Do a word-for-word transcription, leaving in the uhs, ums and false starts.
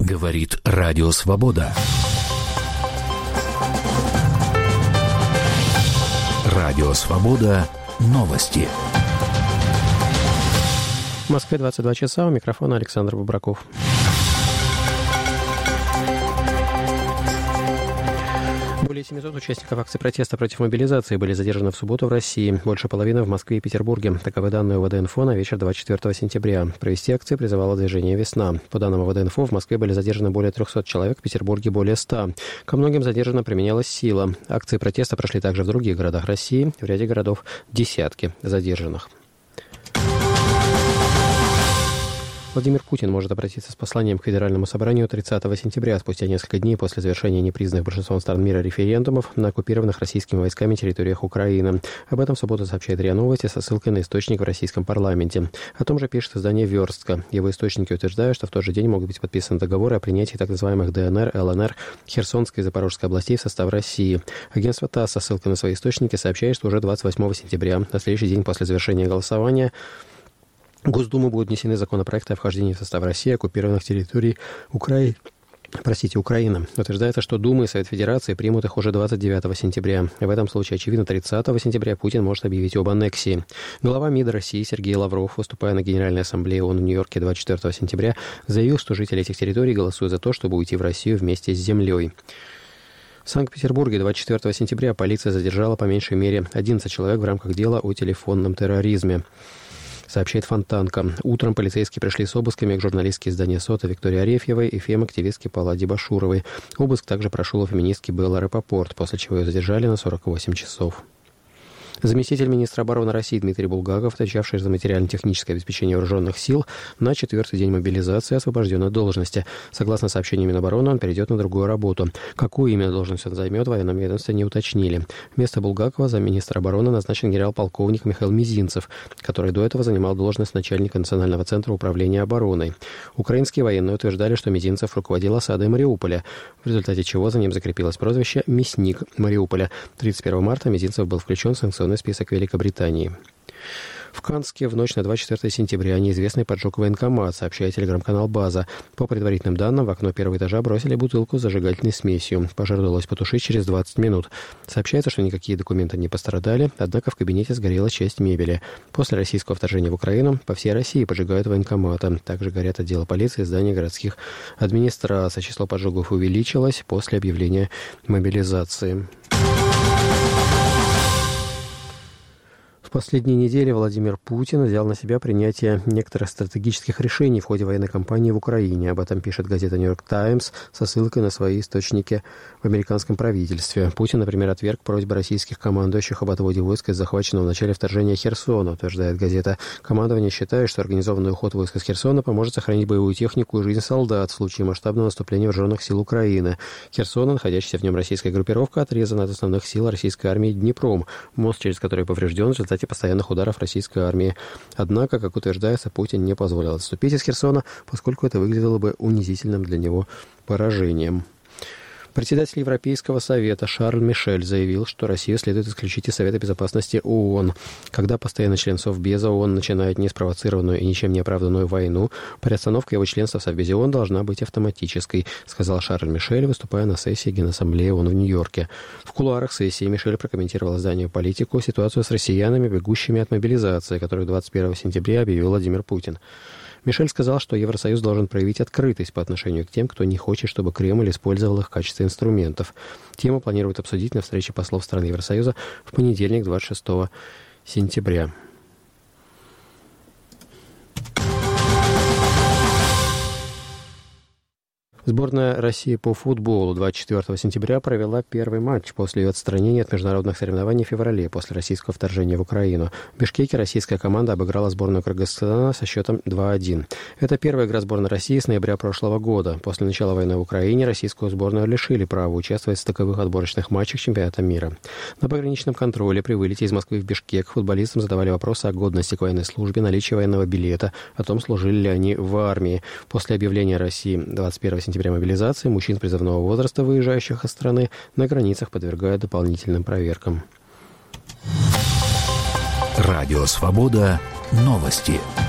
Говорит Радио Свобода. Радио Свобода. Новости. В Москве двадцать два часа. У микрофона Александр Бубраков. Более семисот участников акции протеста против мобилизации были задержаны в субботу в России. Больше половины в Москве и Петербурге. Таковы данные ОВД-инфо на вечер двадцать четвёртого сентября. Провести акции призывало движение «Весна». По данным ОВД-инфо, в Москве были задержаны более трехсот человек, в Петербурге более ста. Ко многим задержанным применялась сила. Акции протеста прошли также в других городах России. В ряде городов десятки задержанных. Владимир Путин может обратиться с посланием к Федеральному собранию тридцатого сентября, спустя несколько дней после завершения непризнанных большинством стран мира референдумов на оккупированных российскими войсками территориях Украины. Об этом в субботу сообщает РИА Новости со ссылкой на источник в российском парламенте. О том же пишет издание «Верстка». Его источники утверждают, что в тот же день могут быть подписаны договоры о принятии так называемых ДНР, ЛНР, Херсонской и Запорожской областей в состав России. Агентство ТАСС со ссылкой на свои источники сообщает, что уже двадцать восьмого сентября, на следующий день после завершения голосования, в Госдуму будут внесены законопроекты о вхождении в состав России оккупированных территорий Украины. Простите, Украина. Утверждается, что Дума и Совет Федерации примут их уже двадцать девятого сентября. В этом случае, очевидно, тридцатого сентября Путин может объявить об аннексии. Глава МИД России Сергей Лавров, выступая на Генеральной Ассамблее ООН в Нью-Йорке двадцать четвёртого сентября, заявил, что жители этих территорий голосуют за то, чтобы уйти в Россию вместе с землей. В Санкт-Петербурге двадцать четвёртого сентября полиция задержала по меньшей мере одиннадцать человек в рамках дела о телефонном терроризме. Сообщает Фонтанка. Утром полицейские пришли с обысками к журналистке издания «Сота» Виктории Арефьевой и фем-активистке Палладе Башуровой. Обыск также прошел у феминистки Беллы Рапопорт, после чего ее задержали на сорок восемь часов. Заместитель министра обороны России Дмитрий Булгаков, отвечавший за материально-техническое обеспечение вооруженных сил, на четвертый день мобилизации освобожден от должности. Согласно сообщению Минобороны, он перейдет на другую работу. Какую именно должность он займет, в военном ведомстве не уточнили. Вместо Булгакова замминистра обороны назначен генерал-полковник Михаил Мизинцев, который до этого занимал должность начальника Национального центра управления обороной. Украинские военные утверждали, что Мизинцев руководил осадой Мариуполя, в результате чего за ним закрепилось прозвище «Мясник Мариуполя». тридцать первого марта Мизинцев был включен в санкционный список Великобритании. В Канске в ночь на двадцать четвёртого сентября неизвестный поджег военкомат, сообщает телеграм-канал «База». По предварительным данным, в окно первого этажа бросили бутылку с зажигательной смесью. Пожар удалось потушить через двадцать минут. Сообщается, что никакие документы не пострадали, однако в кабинете сгорела часть мебели. После российского вторжения в Украину по всей России поджигают военкоматы. Также горят отделы полиции и здания городских администраций. Число поджогов увеличилось после объявления мобилизации. В последние недели Владимир Путин взял на себя принятие некоторых стратегических решений в ходе военной кампании в Украине. Об этом пишет газета «Нью-Йорк Таймс» со ссылкой на свои источники в американском правительстве. Путин, например, отверг просьбы российских командующих об отводе войск из захваченного в начале вторжения Херсона, утверждает газета. Командование считает, что организованный уход войск из Херсона поможет сохранить боевую технику и жизнь солдат в случае масштабного наступления вооруженных сил Украины. Херсон, находящаяся в нем российская группировка, отрезана от основных сил российской армии Днепром, мост через который поврежден в результате постоянных ударов российской армии. Однако, как утверждается, Путин не позволил отступить из Херсона, поскольку это выглядело бы унизительным для него поражением. Председатель Европейского совета Шарль Мишель заявил, что Россию следует исключить из Совета безопасности ООН. Когда постоянный член Совбеза ООН начинает неспровоцированную и ничем не оправданную войну, приостановка его членства в Совбезе ООН должна быть автоматической, сказал Шарль Мишель, выступая на сессии Генассамблеи ООН в Нью-Йорке. В кулуарах сессии Мишель прокомментировал изданию «Политику» ситуацию с россиянами, бегущими от мобилизации, которую двадцать первого сентября объявил Владимир Путин. Мишель сказал, что Евросоюз должен проявить открытость по отношению к тем, кто не хочет, чтобы Кремль использовал их в качестве инструментов. Тему планируют обсудить на встрече послов стран Евросоюза в понедельник, двадцать шестого сентября. Сборная России по футболу двадцать четвёртого сентября провела первый матч после ее отстранения от международных соревнований в феврале после российского вторжения в Украину. В Бишкеке российская команда обыграла сборную Кыргызстана со счетом два один. Это первая игра сборной России с ноября прошлого года. После начала войны в Украине российскую сборную лишили права участвовать в стыковых отборочных матчах чемпионата мира. На пограничном контроле при вылете из Москвы в Бишкек футболистам задавали вопросы о годности к военной службе, наличии военного билета, о том, служили ли они в армии. После объявления России двадцать первого сентября мобилизации мужчин призывного возраста, выезжающих из страны, на границах подвергают дополнительным проверкам. Радио «Свобода». Новости.